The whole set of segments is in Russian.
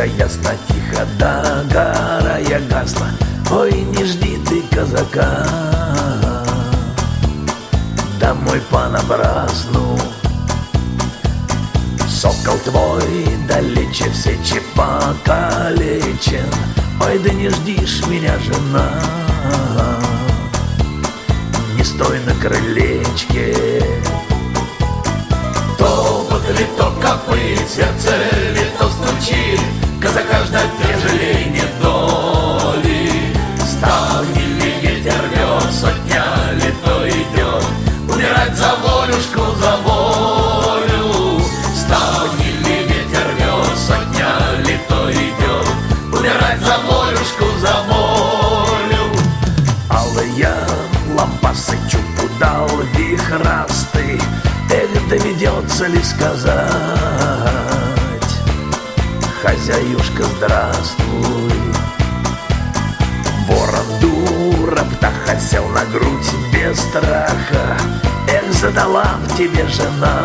ясно, тихо, да горая гасла. Ой, не жди ты казака домой понапрасну. Сокол твой далече в сече покалечен. Ой, да не ждишь меня, жена, не стой на крылечке. Топот ли то копыт, сердце ли то стучит, казака ждать не жалей нет доли. Ставни ли ветер рвет, сотня ли то идет, умирать за волюшку, за волю. Ставни ли ветер рвет, сотня ли то идет, умирать за волюшку, за волю. Алая лампасы чупу дал вихрастый. Эх, доведется ли сказать: хозяюшка, здравствуй. Ворон дура, птаха сел на грудь без страха. Эх, задала в тебе жена,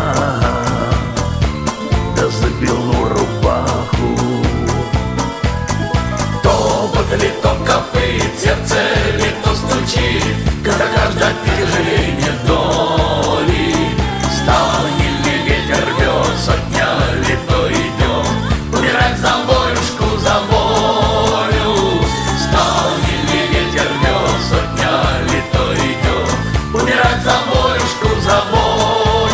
да за белую рубаху. Топот ли то копыт, сердце ли то стучит, казака ждать тяжелей нет доли. Ставни ли ветер рвет, сотня ли то идет, умирать за волюшку, за волю. Ставни ли ветер рвет, сотня ли то идет, умирать за волюшку, за волю.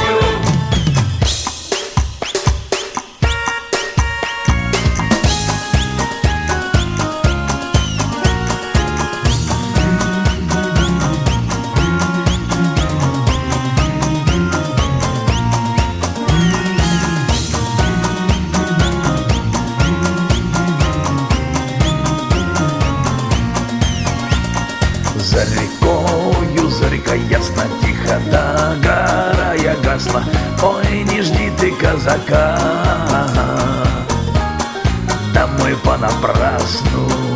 За рекою, за рекой ясно, тихо, да горая гасла. Ой, не жди ты казака домой понапрасну.